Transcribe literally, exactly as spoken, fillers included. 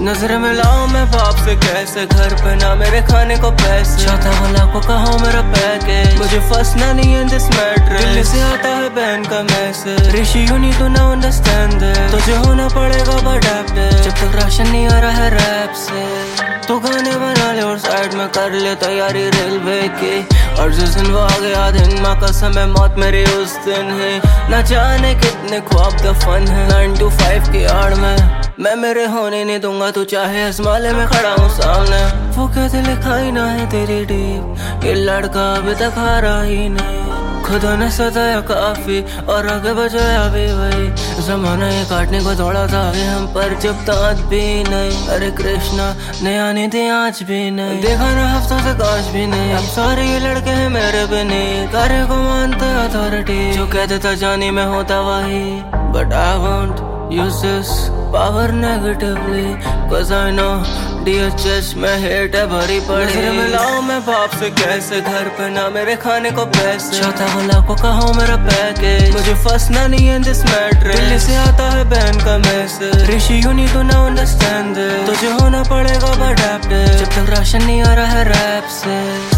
नजर मिलाऊं मैं बाप से कैसे, घर पे ना मेरे खाने को पैसे, चाहता वाला को कहा मेरा पैकेज, मुझे फंसना नहीं है दिस मैटर, दिल्ली से आता है बहन का message, Rishi you need to now understand this, तुझे होना पड़ेगा अडैप्टेड, जब तक राशन नहीं आ रहा है रैप से, तू गाने बना ले और साइड में कर ले तैयारी रेलवे की, और जिस दिन वो आ गया दिन माँ का समय मौत मेरी उस दिन है, न जाने कितने ख्वाब दफन है, नाइन टू फाइव की आड़ में मैं मेरे होने नहीं दूंगा, तू चाहे असमाले में खड़ा हूँ सामने, वो कहते लिखाई ना है तेरी डीप, ये लड़का अभी तक हारा ही नहीं, खुदा ने सताया काफी और आगे बजाया भी वही, जमाना ये काटने को दौड़ा था आगे हम पर जब दांत भी नहीं, अरे कृष्णा नया नहीं थे आज भी नहीं, देखा ना हफ्तों से काश भी नहीं, अब सारे ये लड़के हैं मेरे भी नहीं, कार्य को मानते अथॉरिटी, जो कहते था जानी में होता वही, but I won't use this power negatively, cause I know D H S में हेट है भरी पड़ी, नजर मिलाऊं मैं बाप से कैसे, घर पे ना मेरे खाने को पैसे, चाहता वाला को कहा मेरा पैकेज, मुझे फंसना नहीं है दिस मैटर, दिल्ली से आता है बहन का message, Rishi you need to now understand this, तुझे होना पड़ेगा अडैप्टेड, जब तक राशन नहीं आ रहा है रैप से।